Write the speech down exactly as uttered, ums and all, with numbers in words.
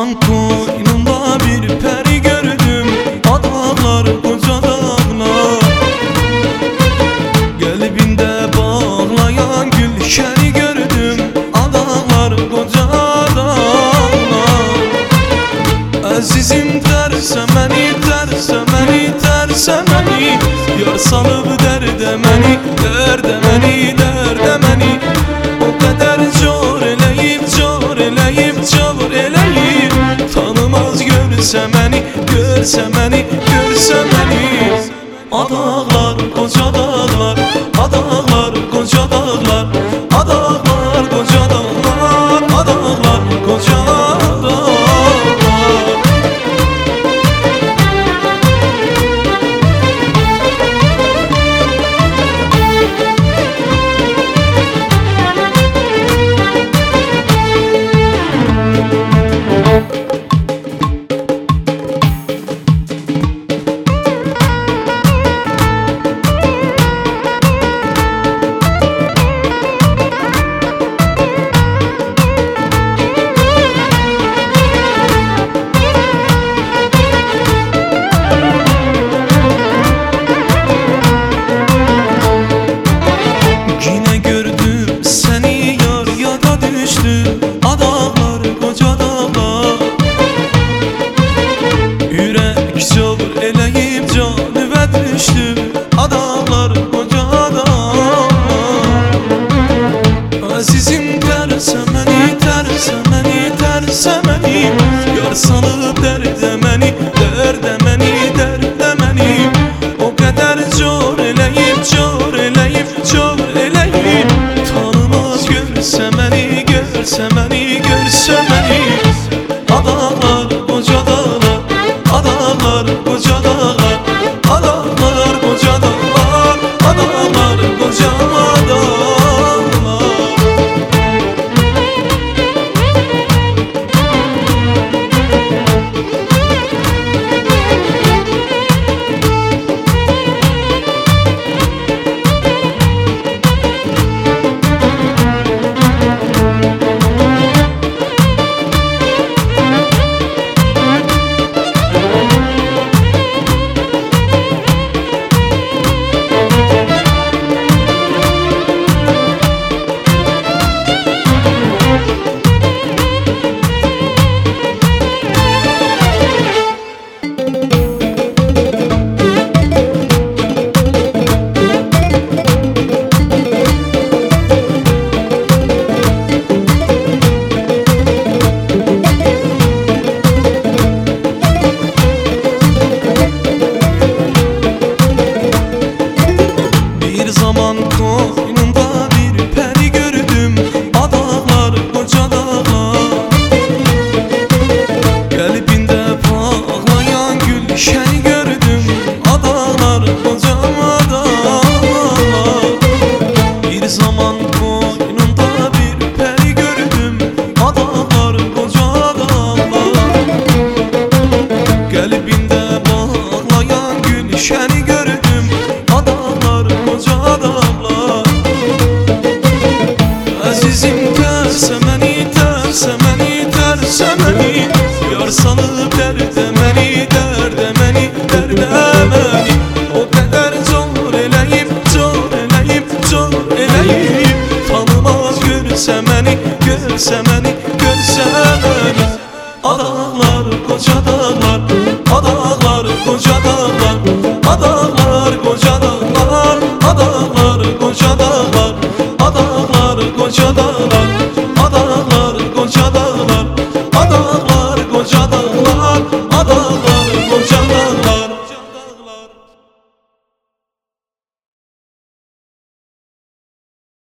Dağın koynunda bir peri gördüm, adağlar koca dağlar. Kalbinde bağlayan gülşeni gördüm, adağlar koca dağlar. Azizim terse meni, terse meni, terse meni, yar salıp derde meni, derde meni, derde meni. O kadar zor eleyip, zor eleyip, zor eleyip, tanımaz görse meni, görse meni, görse meni. Adağlar koca dağlar, adağlar koca dağlar, adağlar koca dağlar, adağlar koca dağlar. Adağlar koca dağlar, yürek zor eleyip canıma düştü. Adağlar koca dağlar. Azizim terse meni, terse meni, terse meni, yar salıp derde